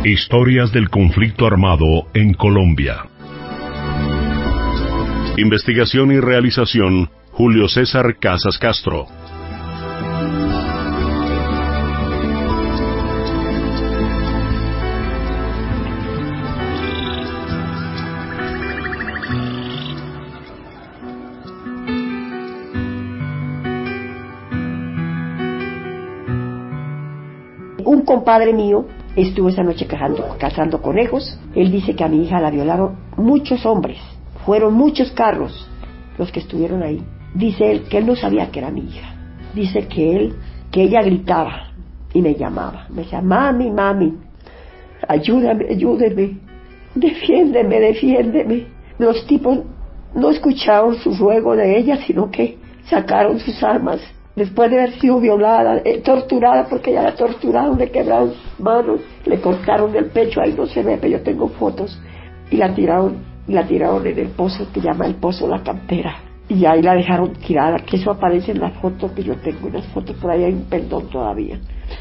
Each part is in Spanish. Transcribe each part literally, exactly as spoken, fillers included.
Historias del conflicto armado en Colombia. Investigación y realización, Julio César Casas Castro. Un compadre mío estuvo esa noche cazando, cazando conejos. Él dice que a mi hija la violaron muchos hombres, fueron muchos carros los que estuvieron ahí. Dice él que él no sabía que era mi hija. Dice que él, que ella gritaba y me llamaba, me decía, mami, mami, ayúdame, ayúdeme, defiéndeme, defiéndeme. Los tipos no escucharon su ruego de ella, sino que sacaron sus armas. Después de haber sido violada, eh, torturada, porque ella la torturaron, le quebraron manos, le cortaron el pecho, ahí no se ve, pero yo tengo fotos, y la tiraron, y la tiraron en el pozo que llama el Pozo La Cantera, y ahí la dejaron tirada, que eso aparece en las fotos que yo tengo, unas fotos por ahí hay un perdón todavía.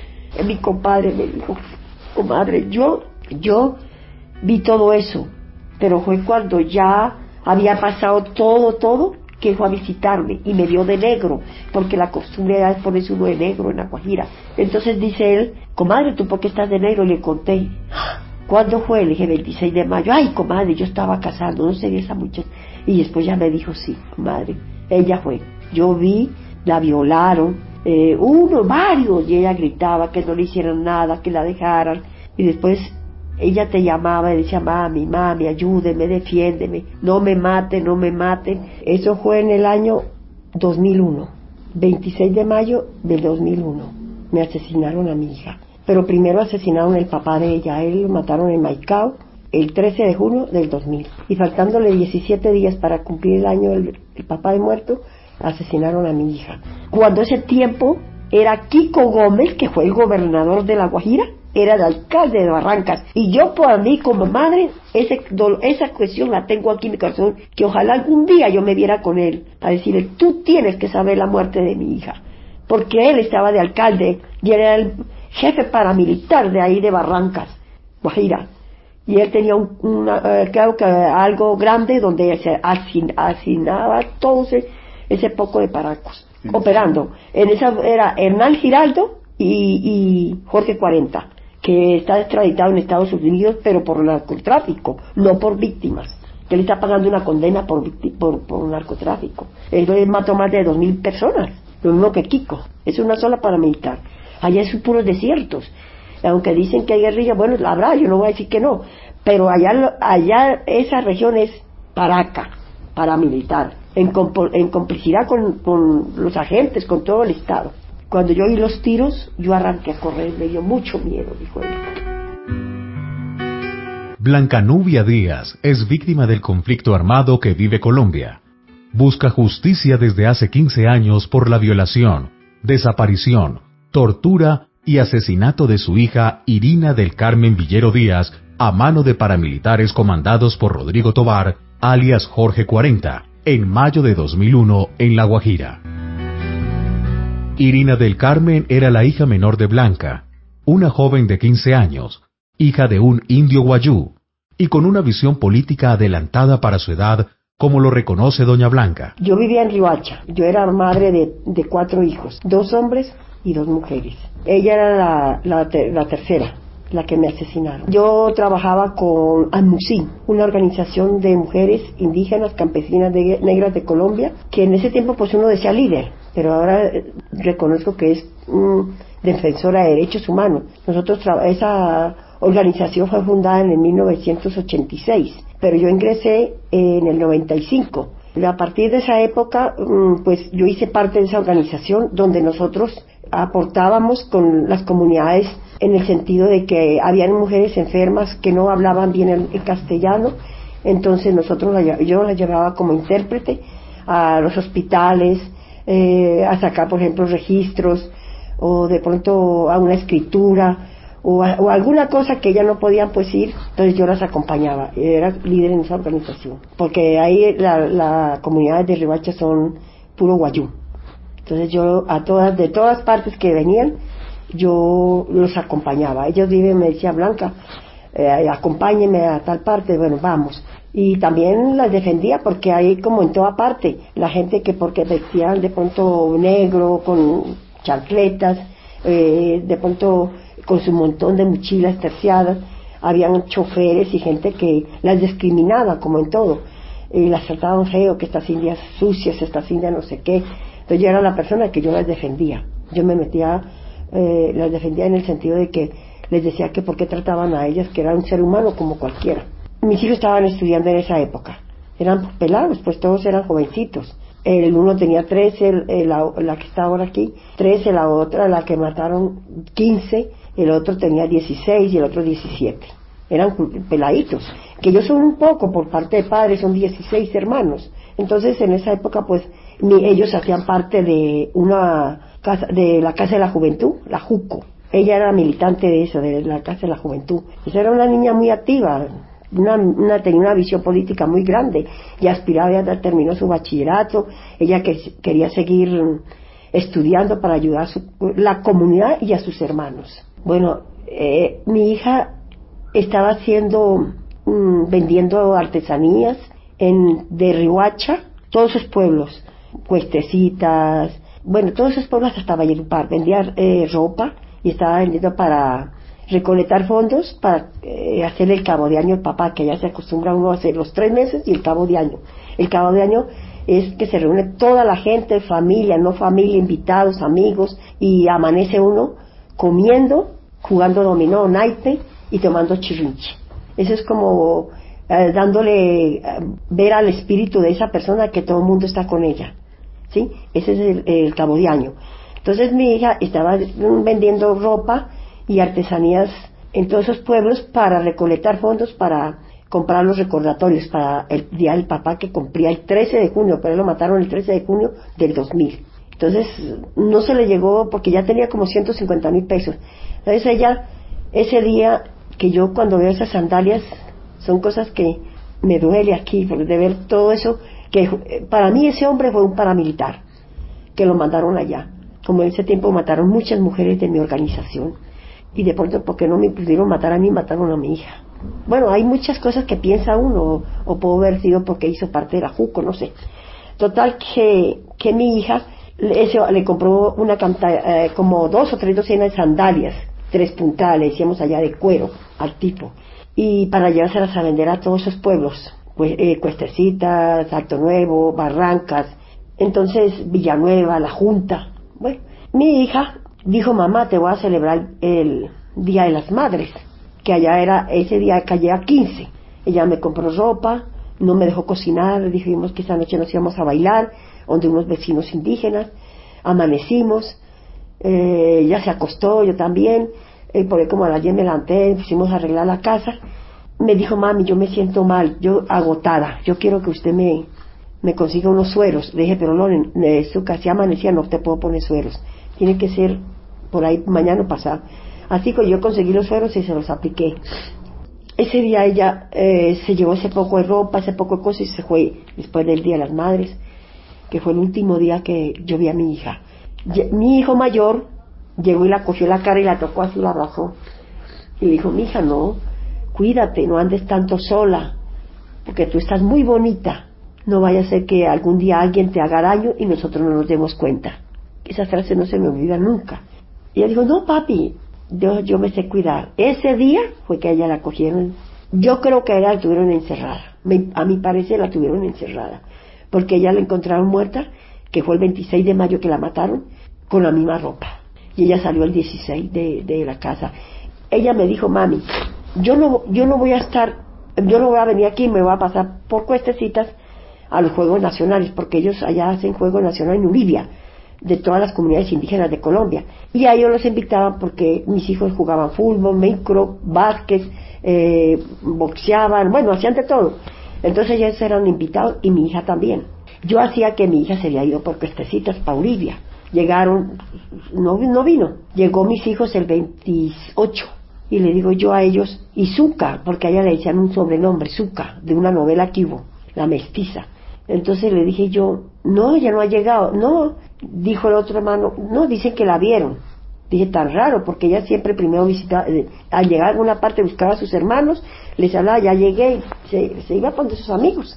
Y mi compadre me dijo, comadre, yo, yo vi todo eso, pero fue cuando ya había pasado todo, todo, que fue a visitarme y me vio de negro, porque la costumbre era ponerse uno de negro en La Guajira. Entonces dice él, comadre, ¿tú por qué estás de negro? Y le conté, ¿cuándo fue? Le dije, veintiséis de mayo. Ay, comadre, yo estaba casando, no sé esa muchacha. Y después ya me dijo, sí, comadre, ella fue. Yo vi, la violaron, eh, uno, varios, y ella gritaba que no le hicieran nada, que la dejaran. Y después ella te llamaba y decía, mami, mami, ayúdeme, defiéndeme, no me maten, no me maten. Eso fue en el año dos mil uno, veintiséis de mayo del dos mil uno. Me asesinaron a mi hija. Pero primero asesinaron al papá de ella, a él lo mataron en Maicao el trece de junio del dos mil. Y faltándole diecisiete días para cumplir el año del el papá de muerto, asesinaron a mi hija. Cuando ese tiempo era Kiko Gómez, que fue el gobernador de La Guajira, era el alcalde de Barrancas, y yo por mí como madre, ese, esa cuestión la tengo aquí en mi corazón, que ojalá algún día yo me viera con él, a decirle, tú tienes que saber la muerte de mi hija, porque él estaba de alcalde, y él era el jefe paramilitar de ahí de Barrancas, Guajira, y él tenía un, una, eh, creo que algo grande donde se asign, asignaba todo ese, ese poco de paracos, sí, operando, en esa era Hernán Giraldo y, y Jorge cuarenta, que está extraditado en Estados Unidos, pero por narcotráfico, no por víctimas, que le está pagando una condena por, por, por narcotráfico. Él mató más de dos mil personas, lo mismo que Kiko, es una sola paramilitar. Allá son puros desiertos, aunque dicen que hay guerrilla, bueno, la habrá, yo no voy a decir que no, pero allá, allá esa región es paraca, paramilitar, en, en complicidad con, con los agentes, con todo el Estado. Cuando yo oí los tiros, yo arranqué a correr, me dio mucho miedo, dijo él. Blanca Nubia Díaz es víctima del conflicto armado que vive Colombia. Busca justicia desde hace quince años por la violación, desaparición, tortura y asesinato de su hija Irina del Carmen Villero Díaz a mano de paramilitares comandados por Rodrigo Tobar, alias Jorge cuarenta, en mayo de dos mil uno en La Guajira. Irina del Carmen era la hija menor de Blanca, una joven de quince años, hija de un indio guayú, y con una visión política adelantada para su edad, como lo reconoce doña Blanca. Yo vivía en Riohacha, yo era madre de, de cuatro hijos, dos hombres y dos mujeres. Ella era la, la, la tercera, la que me asesinaron. Yo trabajaba con ANMUSIN, una organización de mujeres indígenas campesinas de, negras de Colombia, que en ese tiempo pues uno decía líder, pero ahora eh, reconozco que es mm, defensora de derechos humanos. Nosotros, esa organización fue fundada en el mil novecientos ochenta y seis, pero yo ingresé en el noventa y cinco. A partir de esa época, pues yo hice parte de esa organización donde nosotros aportábamos con las comunidades en el sentido de que habían mujeres enfermas que no hablaban bien el, el castellano, entonces nosotros yo las llevaba como intérprete a los hospitales, eh, a sacar por ejemplo registros o de pronto a una escritura o, a, o alguna cosa que ellas no podían pues ir, entonces yo las acompañaba, era líder en esa organización, porque ahí la, la comunidad de Riohacha son puro guayú, entonces yo a todas, de todas partes que venían, yo los acompañaba. Ellos viven, me decía Blanca, eh, acompáñenme a tal parte, bueno, vamos. Y también las defendía porque hay como en toda parte, la gente que porque vestían de pronto negro, con chancletas, eh, de pronto con su montón de mochilas terciadas, habían choferes y gente que las discriminaba como en todo, y las trataban feo, que estas indias sucias, estas indias no sé qué. Entonces yo era la persona que yo las defendía, yo me metía, eh, las defendía en el sentido de que les decía que por qué trataban a ellas, que era un ser humano como cualquiera. Mis hijos estaban estudiando en esa época, eran pelados, pues todos eran jovencitos. El uno tenía trece, el, el, la, la que está ahora aquí, trece, la otra, la que mataron, quince, el otro tenía dieciséis y el otro diecisiete. Eran peladitos, que yo son un poco, por parte de padres, son dieciséis hermanos. Entonces en esa época pues mi, ellos hacían parte de una casa, de la Casa de la Juventud, la JUCO. Ella era militante de eso, de la Casa de la Juventud. Esa era una niña muy activa, una, una, tenía una visión política muy grande y aspiraba, ya terminó su bachillerato, ella que, quería seguir estudiando para ayudar a su, la comunidad y a sus hermanos. Bueno, eh, mi hija estaba haciendo, mmm, vendiendo artesanías en de Riohacha, todos esos pueblos, Cuestecitas, bueno, todos esos pueblos hasta Valledupar, vendía eh, ropa y estaba vendiendo para recolectar fondos para eh, hacer el cabo de año el papá, que ya se acostumbra uno a hacer los tres meses y el cabo de año. El cabo de año es que se reúne toda la gente, familia, no familia, invitados, amigos, y amanece uno comiendo, jugando dominó, naipe y tomando chirrinche. Eso es como eh, dándole eh, ver al espíritu de esa persona que todo el mundo está con ella, ¿sí? Ese es el, el cabo de año. Entonces mi hija estaba vendiendo ropa y artesanías en todos esos pueblos para recolectar fondos para comprar los recordatorios para el día del papá, que cumplía el trece de junio, pero lo mataron el trece de junio del dos mil. Entonces no se le llegó porque ya tenía como ciento cincuenta mil pesos. Entonces ella, ese día que yo cuando veo esas sandalias, son cosas que me duele aquí, de ver todo eso, que para mí ese hombre fue un paramilitar, que lo mandaron allá. Como en ese tiempo mataron muchas mujeres de mi organización, y de pronto porque no me pudieron matar a mí, mataron a mi hija. Bueno, hay muchas cosas que piensa uno, o, o pudo haber sido porque hizo parte de la JUCO, no sé. Total que, que mi hija ese, le compró una canta, eh, como dos o tres docenas de sandalias, tres puntadas, le decíamos allá, de cuero al tipo, y para llevárselas a vender a todos esos pueblos, pues, eh, Cuestecitas, Alto Nuevo, Barrancas, entonces Villanueva, La Junta. Bueno, mi hija dijo: mamá, te voy a celebrar el Día de las Madres, que allá era, ese día caía quince. Ella me compró ropa, no me dejó cocinar, dijimos que esa noche nos íbamos a bailar donde unos vecinos indígenas, amanecimos, eh, ella se acostó, yo también, eh, porque como a las diez me levanté, pusimos a arreglar la casa. Me dijo: mami, yo me siento mal, yo agotada, yo quiero que usted me, me consiga unos sueros. Le dije: pero no, eso casi amanecía, no te puedo poner sueros, tiene que ser por ahí mañana o pasado. Así que yo conseguí los sueros y se los apliqué. Ese día ella eh, se llevó ese poco de ropa, ese poco de cosas, y se fue después del Día de las Madres, que fue el último día que yo vi a mi hija. Mi hijo mayor llegó y la cogió la cara y la tocó así, la abrazó y le dijo: mi hija, no, cuídate, no andes tanto sola, porque tú estás muy bonita, no vaya a ser que algún día alguien te haga daño y nosotros no nos demos cuenta. Esa frase no se me olvida nunca. Y ella dijo: no, papi, yo, yo me sé cuidar. Ese día fue que a ella la cogieron, yo creo que a ella la tuvieron encerrada, me, a mi parecer la tuvieron encerrada, porque ella la encontraron muerta, que fue el veintiséis de mayo que la mataron, con la misma ropa, y ella salió el dieciséis de, de la casa. Ella me dijo: mami, yo no, yo no voy a estar, yo no voy a venir aquí, me voy a pasar por Cuestecitas a los Juegos Nacionales, porque ellos allá hacen Juegos Nacionales en Uribia, de todas las comunidades indígenas de Colombia, y a ellos los invitaban porque mis hijos jugaban fútbol, micro, básquet, eh, boxeaban, bueno, hacían de todo. Entonces ellos eran invitados y mi hija también. Yo hacía que mi hija se había ido por Cuestecitas para Uribia. Llegaron, no, no vino, llegó mis hijos el veintiocho, y le digo yo a ellos: y Zuca, porque a ella le decían un sobrenombre, Zuca, de una novela que hubo, La Mestiza. Entonces le dije yo: no, ella no ha llegado. No, dijo el otro hermano: no, dicen que la vieron. Dije, tan raro, porque ella siempre primero visitaba, eh, al llegar a alguna parte buscaba a sus hermanos, les hablaba, ya llegué, y se, se iba con sus amigos.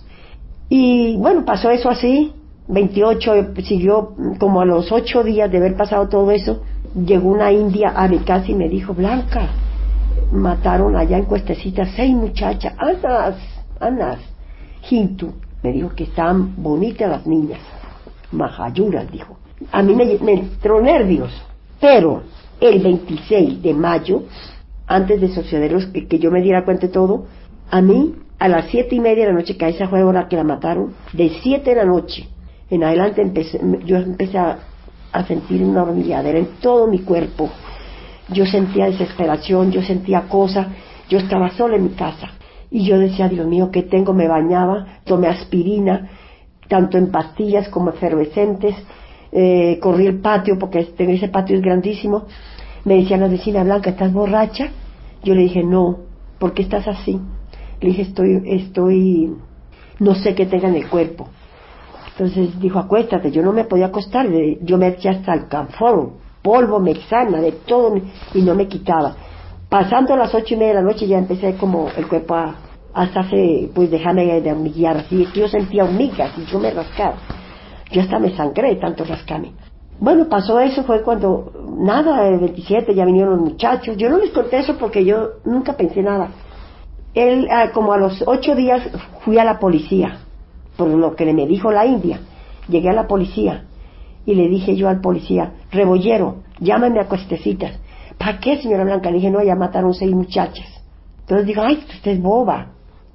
Y bueno, pasó eso así, veintiocho, siguió como a los ocho días de haber pasado todo eso, llegó una india a mi casa y me dijo, Blanca, mataron allá en Cuestecitas seis muchachas, Anas, Anas, Jintu, me dijo que estaban bonitas las niñas, majayuras, dijo. A mí me, me entró nervios, pero el veintiséis de mayo, antes de suceder que, que yo me diera cuenta de todo, a mí, a las siete y media de la noche, que a esa fue la hora que la mataron, de siete de la noche en adelante empecé, yo empecé a, a sentir una hormigueadera en todo mi cuerpo. Yo sentía desesperación, yo sentía cosas, yo estaba sola en mi casa y yo decía, Dios mío, ¿qué tengo? Me bañaba, tomé aspirina, tanto en pastillas como efervescentes, eh, corrí el patio porque ese patio es grandísimo. Me decían las vecinas, Blanca, ¿estás borracha? Yo le dije, no. ¿Por qué estás así? Le dije, estoy, estoy, no sé qué tenga en el cuerpo. Entonces dijo, acuéstate. Yo no me podía acostar, yo me eché hasta el canforo, polvo, mexana, de todo, y no me quitaba. Pasando las ocho y media de la noche ya empecé como el cuerpo a, hasta hace, pues dejarme de hormiguear, así que yo sentía hormigas y yo me rascaba. Yo hasta me sangré de tanto rascarme. Bueno, pasó eso, fue cuando, nada, el veintisiete ya vinieron los muchachos. Yo no les conté eso porque yo nunca pensé nada. Él, ah, como a los ocho días, fui a la policía, por lo que me dijo la india. Llegué a la policía y le dije yo al policía, Rebollero, llámame a Cuestecitas. ¿Para qué, señora Blanca? Le dije, no, ya mataron seis muchachas. Entonces dijo, ay, usted es boba,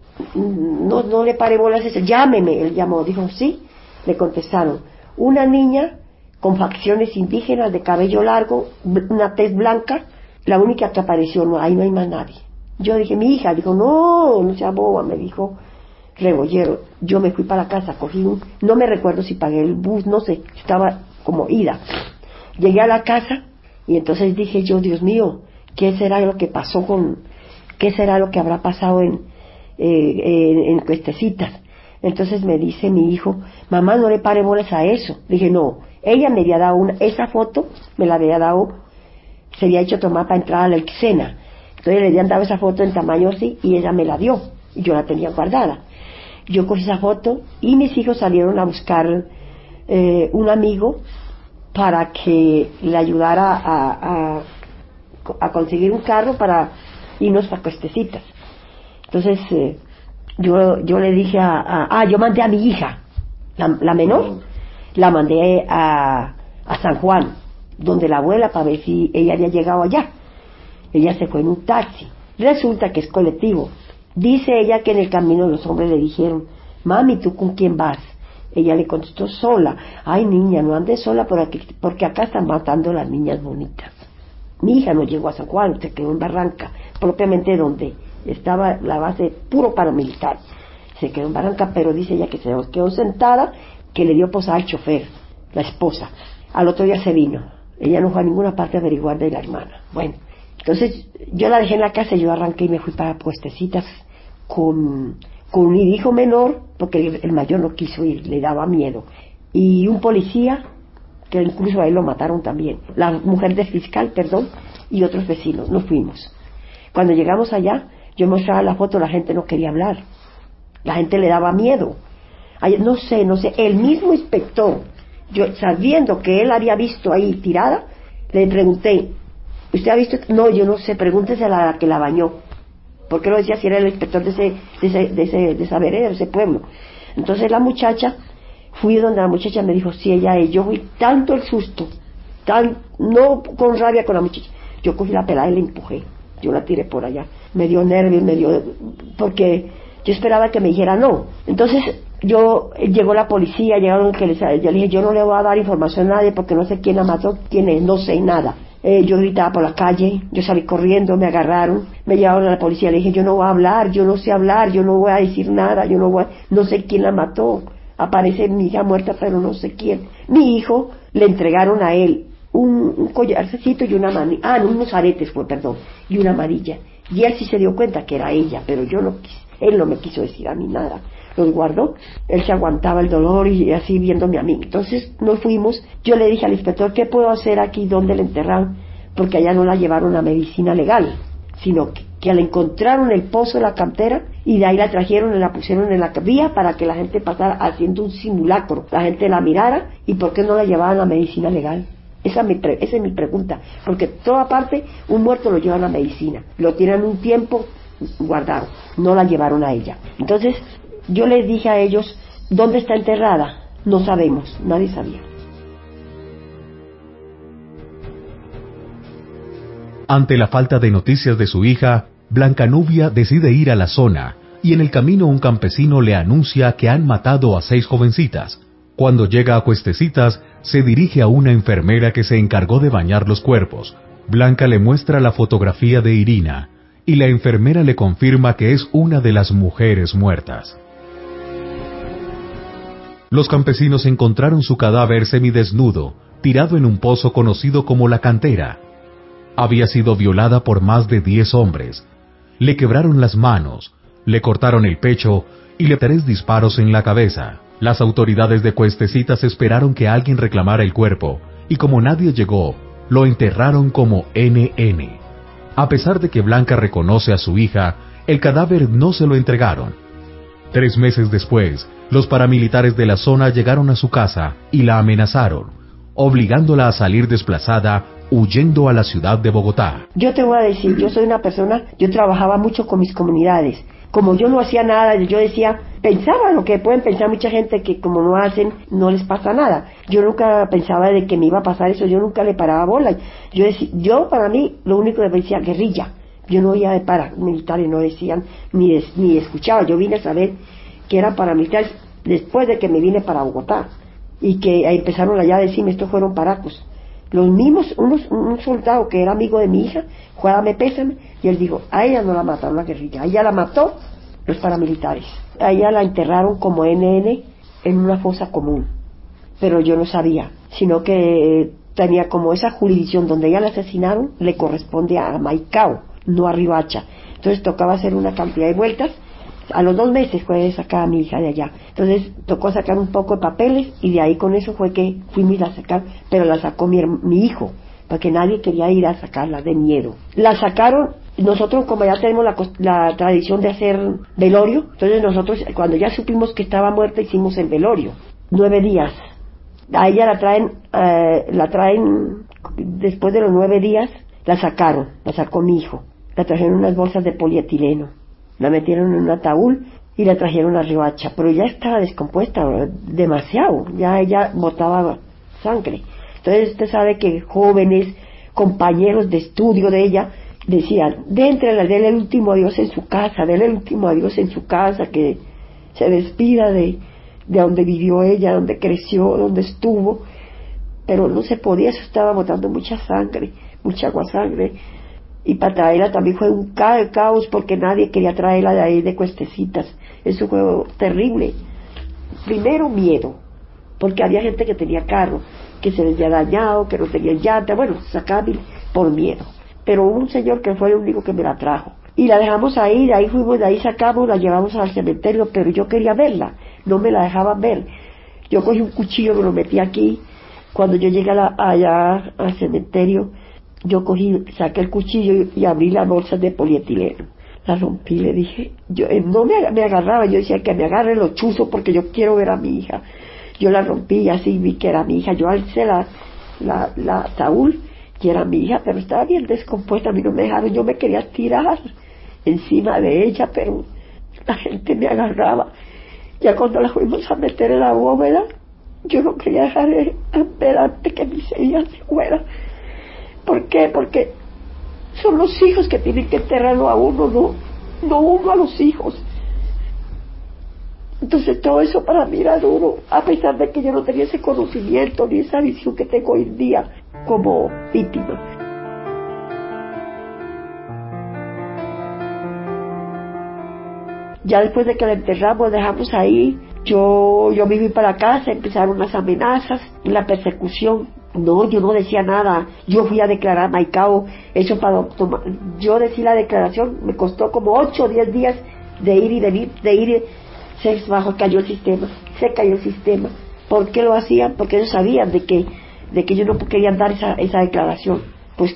no, no le pare bolas a eso, llámeme. Él llamó, dijo, sí. Le contestaron, una niña con facciones indígenas, de cabello largo, una tez blanca, la única que apareció, no, ahí no hay más nadie. Yo dije, mi hija, dijo, no, no sea boba, me dijo Rebollero. Yo me fui para la casa, cogí un, no me recuerdo si pagué el bus, no sé, estaba como ida. Llegué a la casa y entonces dije yo, Dios mío, ¿qué será lo que pasó con, qué será lo que habrá pasado en, eh, en, en Cuestecitas? Entonces me dice mi hijo, mamá, no le pare bolas a eso. Le dije, no, ella me había dado una, esa foto me la había dado, se había hecho tomar para entrar a la Ixena. Entonces le habían dado esa foto en tamaño así y ella me la dio y yo la tenía guardada. Yo cogí esa foto y mis hijos salieron a buscar eh, un amigo para que le ayudara a, a, a conseguir un carro para irnos para Cuestecitas. Entonces eh, yo yo le dije a, a ah yo mandé a mi hija, la, la menor, la mandé a, a San Juan, donde la abuela, para ver si ella había llegado allá. Ella se fue en un taxi, resulta que es colectivo. Dice ella que en el camino los hombres le dijeron, mami, ¿tú con quién vas? Ella le contestó, sola. Ay, niña, no andes sola por aquí, porque acá están matando a las niñas bonitas. Mi hija no llegó a San Juan, se quedó en Barranca, propiamente donde estaba la base puro paramilitar. Se quedó en Barranca, pero dice ella que se quedó sentada, que le dio posada al chofer, la esposa. Al otro día se vino. Ella no fue a ninguna parte a averiguar de la hermana. Bueno, entonces yo la dejé en la casa y yo arranqué y me fui para Cuestecitas con, con mi hijo menor, porque el, el mayor no quiso ir, le daba miedo, y un policía, que incluso a él lo mataron también, la mujer del fiscal, perdón, y otros vecinos. Nos fuimos. Cuando llegamos allá, yo mostraba la foto, la gente no quería hablar, la gente le daba miedo. Ay, no sé, no sé, el mismo inspector, yo sabiendo que él había visto ahí tirada, le pregunté, ¿usted ha visto? No, yo no sé, pregúntese a la que la bañó. ¿Por qué lo decía si era el inspector de ese, de ese, de ese, de esa vereda, de ese pueblo? Entonces la muchacha, fui donde la muchacha me dijo, sí, ella es. Yo fui tanto el susto, tan, no con rabia con la muchacha, yo cogí la pelada y la empujé, yo la tiré por allá, me dio nervios, me dio, porque yo esperaba que me dijera no. Entonces yo, llegó la policía, llegaron que les, yo le dije, yo no le voy a dar información a nadie porque no sé quién la mató, quién es, no sé nada. Eh, yo gritaba por la calle, yo salí corriendo, me agarraron, me llevaron a la policía, le dije, yo no voy a hablar, yo no sé hablar, yo no voy a decir nada, yo no voy a, no sé quién la mató. Aparece mi hija muerta, pero no sé quién. Mi hijo, le entregaron a él un, un collarcito y una manilla, ah, no, unos aretes fue, perdón, y una amarilla. Y él sí se dio cuenta que era ella, pero yo no quise, él no me quiso decir a mí nada. Los guardó, él se aguantaba el dolor y así viéndome a mí. Entonces nos fuimos, yo le dije al inspector, ¿qué puedo hacer aquí? ¿Dónde le enterraron? porque allá no la llevaron a medicina legal, sino que, que la encontraron en el pozo de la cantera y de ahí la trajeron y la pusieron en la vía para que la gente pasara haciendo un simulacro, la gente la mirara. ¿Y por qué no la llevaban a medicina legal? Esa, me pre, esa es mi pregunta, porque toda parte un muerto lo llevan a medicina, lo tienen un tiempo guardado, no la llevaron a ella. Entonces yo les dije a ellos, ¿dónde está enterrada? No sabemos, nadie sabía. Ante la falta de noticias de su hija, Blanca Nubia decide ir a la zona, y en el camino un campesino le anuncia que han matado a seis jovencitas. Cuando llega a Cuestecitas, se dirige a una enfermera que se encargó de bañar los cuerpos. Blanca le muestra la fotografía de Irina, y la enfermera le confirma que es una de las mujeres muertas. Los campesinos encontraron su cadáver semidesnudo, tirado en un pozo conocido como La Cantera. Había sido violada por más de diez hombres. Le quebraron las manos, le cortaron el pecho y le tres disparos en la cabeza. Las autoridades de Cuestecitas esperaron que alguien reclamara el cuerpo, y como nadie llegó, lo enterraron como ene ene. A pesar de que Blanca reconoce a su hija, el cadáver no se lo entregaron. Tres meses después, los paramilitares de la zona llegaron a su casa y la amenazaron, obligándola a salir desplazada, huyendo a la ciudad de Bogotá. Yo te voy a decir, yo soy una persona, yo trabajaba mucho con mis comunidades. Como yo no hacía nada, yo decía, pensaba lo que pueden pensar mucha gente, que como no hacen, no les pasa nada. Yo nunca pensaba de que me iba a pasar eso, yo nunca le paraba bola. Yo decía, yo para mí, lo único que decía, guerrilla. Yo no oía de paramilitares, no decían, ni, des, ni escuchaba. Yo vine a saber que eran paramilitares después de que me vine para Bogotá. Y que empezaron allá a decirme, estos fueron paracos. Los mismos, unos, un soldado que era amigo de mi hija, fue a darme pésame, y él dijo, a ella no la mataron la guerrilla, a ella la mató los paramilitares. A ella la enterraron como ene ene en una fosa común, pero yo no sabía, sino que tenía como esa jurisdicción donde ella la asesinaron, le corresponde a Maicao, no a Riohacha. Entonces tocaba hacer una cantidad de vueltas. A los dos meses fue sacar a mi hija de allá. Entonces tocó sacar un poco de papeles y de ahí con eso fue que fuimos a sacar, pero la sacó mi, mi hijo, porque nadie quería ir a sacarla de miedo. La sacaron, nosotros como ya tenemos la, la tradición de hacer velorio, entonces nosotros cuando ya supimos que estaba muerta hicimos el velorio. Nueve días. A ella la traen, eh, la traen después de los nueve días, la sacaron, la sacó mi hijo. La trajeron en unas bolsas de polietileno. La metieron en un ataúd y la trajeron a Riohacha, pero ya estaba descompuesta demasiado, ya ella botaba sangre. Entonces usted sabe que jóvenes, compañeros de estudio de ella, decían, déntrela, denle el último adiós en su casa, denle el último adiós en su casa, que se despida de, de donde vivió ella, donde creció, donde estuvo, pero no se podía, eso estaba botando mucha sangre, mucha aguasangre. Y para traerla también fue un caos porque nadie quería traerla de ahí de Cuestecitas. Eso fue terrible. Primero miedo, porque había gente que tenía carro, que se les había dañado, que no tenía llanta, bueno, sacaban por miedo. Pero hubo un señor que fue el único que me la trajo. Y la dejamos ahí, de ahí fuimos, de ahí sacamos, la llevamos al cementerio, pero yo quería verla, no me la dejaban ver. Yo cogí un cuchillo, me lo metí aquí. Cuando yo llegué a la, allá al cementerio, yo cogí, saqué el cuchillo y, y abrí las bolsas de polietileno. La rompí, le dije, yo eh, no me, me agarraba, yo decía que me agarre los chuzos porque yo quiero ver a mi hija. Yo la rompí y así vi que era mi hija. Yo alcé la, la, la ataúd y era mi hija, pero estaba bien descompuesta, a mí no me dejaron, yo me quería tirar encima de ella, pero la gente me agarraba. Ya cuando la fuimos a meter en la bóveda, yo no quería dejar de ver antes que mi hija se fuera. ¿Por qué? Porque son los hijos que tienen que enterrarlo a uno, no, no uno a los hijos. Entonces todo eso para mí era duro, a pesar de que yo no tenía ese conocimiento ni esa visión que tengo hoy en día como víctima. Ya después de que la enterramos, dejamos ahí, yo, yo me fui para casa, empezaron las amenazas, la persecución. No, yo no decía nada, yo fui a declarar a Maicao, eso para tomar, yo decía la declaración, me costó como ocho o diez días de ir y venir, de ir, se bajó, cayó el sistema, se cayó el sistema. ¿Por qué lo hacían? Porque ellos sabían de que, de que yo no quería dar esa, esa declaración. Pues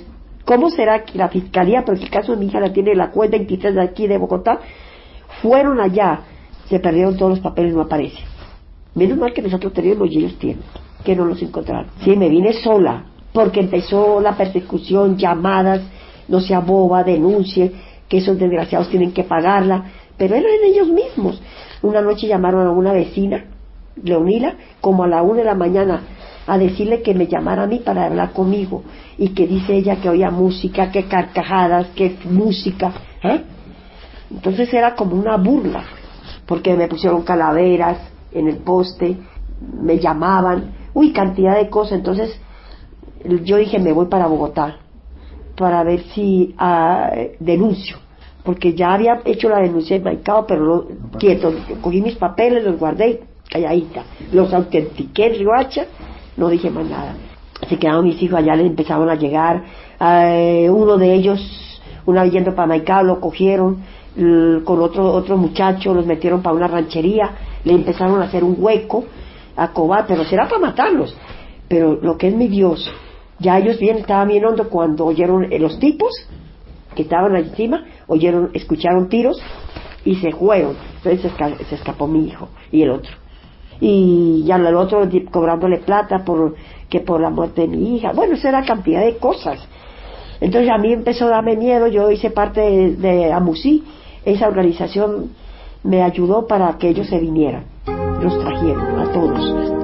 ¿Cómo será que la fiscalía, porque el caso de mi hija la tiene la juez veintitrés de aquí de Bogotá, fueron allá, se perdieron todos los papeles, no aparece? Menos mal que nosotros tenemos y ellos tienen, que no los encontraron. Sí, me vine sola, porque empezó la persecución, llamadas, no sea boba, denuncie, que esos desgraciados tienen que pagarla, pero eran ellos mismos. Una noche llamaron a una vecina, Leonila, como a la una de la mañana, a decirle que me llamara a mí para hablar conmigo, y que dice ella que oía música, que carcajadas, que música, ¿eh? Entonces era como una burla, porque me pusieron calaveras en el poste, me llamaban, uy, cantidad de cosas. Entonces yo dije, me voy para Bogotá para ver si uh, denuncio, porque ya había hecho la denuncia en Maicao, pero no, quieto, cogí mis papeles, los guardé calladita, los autentiqué en Riohacha, no dije más nada. Se quedaron mis hijos allá, les empezaron a llegar, uh, uno de ellos, una vez yendo para Maicao, lo cogieron l- con otro otro muchacho, los metieron para una ranchería, le empezaron a hacer un hueco, a cobar, pero será para matarlos. Pero lo que es mi Dios, ya ellos bien estaban bien hondo cuando oyeron eh, los tipos que estaban allí encima, oyeron, escucharon tiros y se fueron. Entonces se, esca- se escapó mi hijo y el otro, y ya el otro di- cobrándole plata por que por la muerte de mi hija. Bueno, esa era cantidad de cosas. Entonces a mí empezó a darme miedo. Yo hice parte de, de AMUSI, esa organización me ayudó para que ellos se vinieran, los trajeron a todos.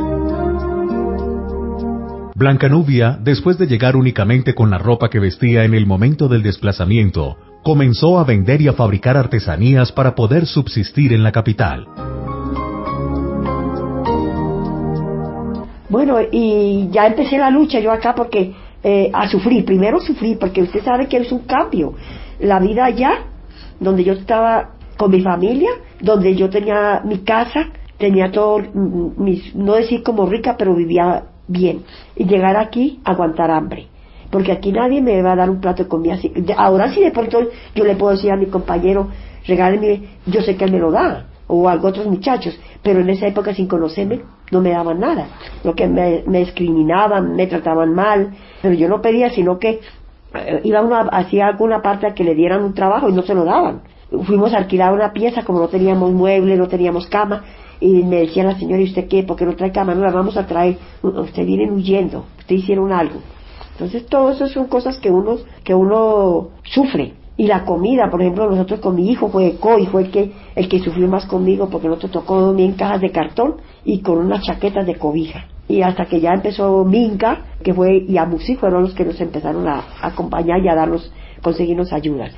Blanca Nubia, después de llegar únicamente con la ropa que vestía en el momento del desplazamiento, comenzó a vender y a fabricar artesanías para poder subsistir en la capital. Bueno, y ya empecé la lucha yo acá porque eh, a sufrir, primero sufrí, porque usted sabe que es un cambio. La vida allá, donde yo estaba con mi familia, donde yo tenía mi casa, tenía todo, mis, no decir como rica, pero vivía bien. Y llegar aquí, aguantar hambre. Porque aquí nadie me va a dar un plato de comida así. Ahora sí de pronto yo le puedo decir a mi compañero, regáleme, yo sé que él me lo da, o a otros muchachos, pero en esa época sin conocerme no me daban nada. Lo que me, me discriminaban, me trataban mal, pero yo no pedía, sino que eh, iba uno hacía alguna parte a que le dieran un trabajo y no se lo daban. Fuimos a alquilar una pieza, como no teníamos mueble, no teníamos cama, y me decía la señora, ¿y usted qué? ¿Por qué no trae cama? No la vamos a traer. Ustedes vienen huyendo, ustedes hicieron algo. Entonces todo eso son cosas que uno que uno sufre. Y la comida, por ejemplo, nosotros con mi hijo fue Coy, fue el que el que sufrió más conmigo, porque nosotros tocó dormir en cajas de cartón y con unas chaquetas de cobija. Y hasta que ya empezó Minca, que fue, y AMUSI fueron los que nos empezaron a, a acompañar y a darnos, conseguirnos ayuda.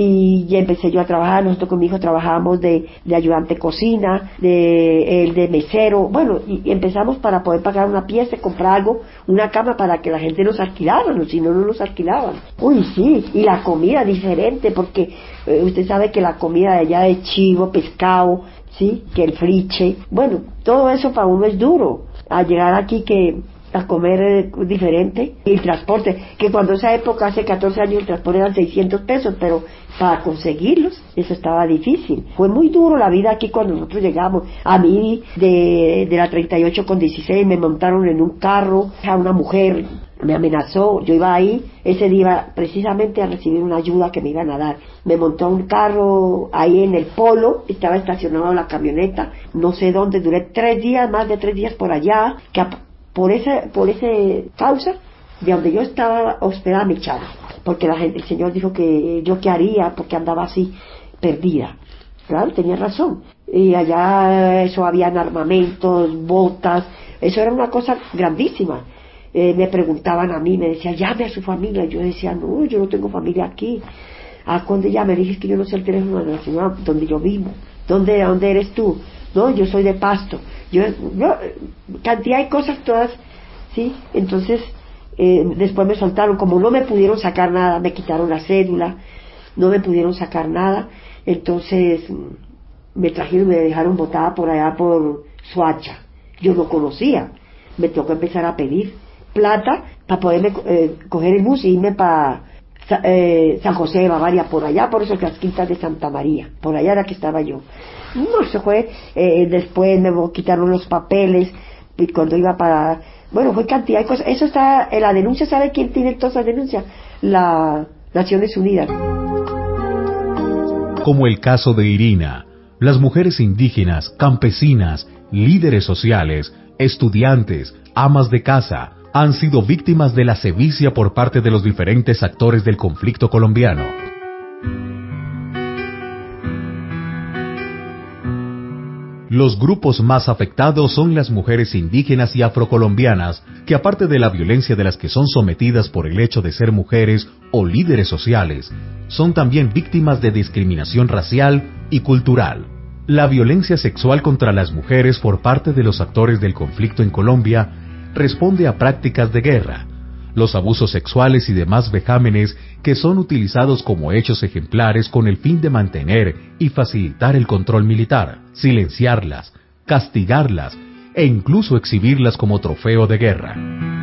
Y ya empecé yo a trabajar, nosotros con mi hijo trabajábamos de, de ayudante cocina, de el de mesero, bueno, y, y empezamos para poder pagar una pieza, comprar algo, una cama para que la gente nos alquilara, no, si no, no nos alquilaban. Uy, sí, y la comida diferente, porque eh, usted sabe que la comida de allá de chivo, pescado, sí, que el friche, bueno, todo eso para uno es duro. A llegar aquí que a comer eh, diferente, y el transporte, que cuando esa época, hace catorce años, el transporte eran seiscientos pesos, pero para conseguirlos, eso estaba difícil. Fue muy duro la vida aquí cuando nosotros llegamos. A mí, de, de la treinta y ocho con dieciséis, me montaron en un carro, a una mujer me amenazó, yo iba ahí, ese día iba precisamente a recibir una ayuda que me iban a dar. Me montó un carro ahí en el Polo, estaba estacionado la camioneta, no sé dónde, duré tres días, más de tres días por allá, que a, por esa por ese causa, de donde yo estaba hospedada me echaron, porque la gente, el Señor dijo que yo qué haría, porque andaba así, perdida. Claro, tenía razón. Y allá eso habían armamentos, botas, eso era una cosa grandísima. Eh, me preguntaban a mí, me decían, llame a su familia. Yo decía, no, yo no tengo familia aquí. ¿A dónde llame? Dije, es que yo no sé el teléfono de la ciudad donde yo vivo. ¿Dónde, dónde eres tú? No, yo soy de Pasto. Yo, yo cantidad de cosas todas, ¿sí? Entonces, eh, después me soltaron. Como no me pudieron sacar nada, me quitaron la cédula, no me pudieron sacar nada. Entonces, me trajeron, me dejaron botada por allá por Soacha. Yo no conocía. Me tocó empezar a pedir plata para poderme eh, coger el bus y irme para eh, San José de Bavaria, por allá, por esas las quintas de Santa María, por allá era que estaba yo. No, se fue, eh, después me quitaron los papeles, y cuando iba para Bueno, fue cantidad de cosas. Eso está en la denuncia. ¿Sabe quién tiene todas las denuncias? La Naciones Unidas. Como el caso de Irina, las mujeres indígenas, campesinas, líderes sociales, estudiantes, amas de casa, han sido víctimas de la sevicia por parte de los diferentes actores del conflicto colombiano. Los grupos más afectados son las mujeres indígenas y afrocolombianas, que aparte de la violencia de las que son sometidas por el hecho de ser mujeres o líderes sociales, son también víctimas de discriminación racial y cultural. La violencia sexual contra las mujeres por parte de los actores del conflicto en Colombia responde a prácticas de guerra, los abusos sexuales y demás vejámenes que son utilizados como hechos ejemplares con el fin de mantener y facilitar el control militar, silenciarlas, castigarlas e incluso exhibirlas como trofeo de guerra.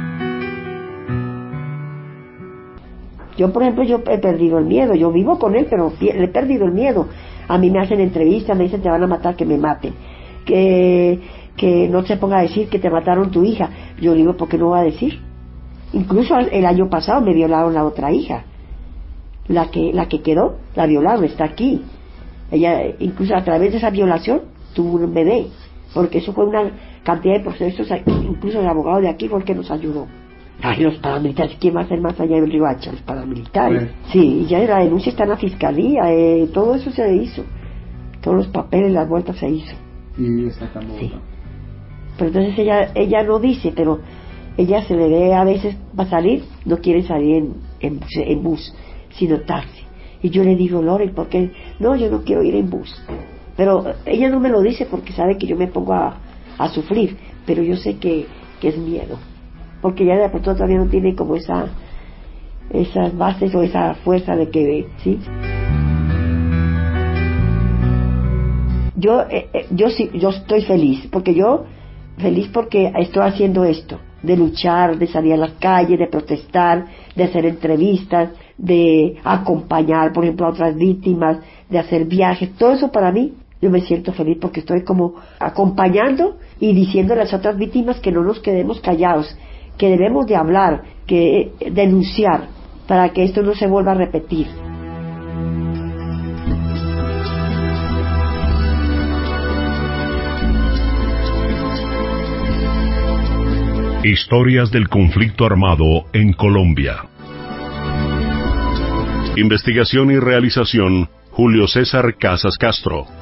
Yo, por ejemplo, yo he perdido el miedo. Yo vivo con él, pero he perdido el miedo. A mí me hacen entrevistas, me dicen te van a matar, que me maten. Que, que no se ponga a decir que te mataron tu hija. Yo digo, ¿por qué no va a decir? Incluso el año pasado me violaron la otra hija. La que, la que quedó, la violaron, está aquí. Ella, incluso a través de esa violación, tuvo un bebé. Porque eso fue una cantidad de procesos, incluso el abogado de aquí fue el que nos ayudó. Ay, los paramilitares, ¿quién va a hacer más allá del Río Hacha? Los paramilitares. Sí, y ya la denuncia está en la fiscalía, eh, todo eso se hizo. Todos los papeles, las vueltas se hizo. Y está acá en Bogotá. Sí. Pero entonces ella ella no dice, pero ella se le ve a veces va a salir, no quiere salir en, en, bus, en bus, sino taxi. Y yo le digo, Lore, ¿por qué? No, yo no quiero ir en bus. Pero ella no me lo dice porque sabe que yo me pongo a, a sufrir, pero yo sé que, que es miedo. Porque ya de pronto todavía no tiene como esa esas bases o esa fuerza de que, ¿sí? Yo eh, eh, yo sí yo estoy feliz, porque yo feliz porque estoy haciendo esto, de luchar, de salir a las calles, de protestar, de hacer entrevistas, de acompañar, por ejemplo, a otras víctimas, de hacer viajes, todo eso para mí, yo me siento feliz porque estoy como acompañando y diciendo a las otras víctimas que no nos quedemos callados, que debemos de hablar, que denunciar, para que esto no se vuelva a repetir. Historias del conflicto armado en Colombia. Investigación y realización, Julio César Casas Castro.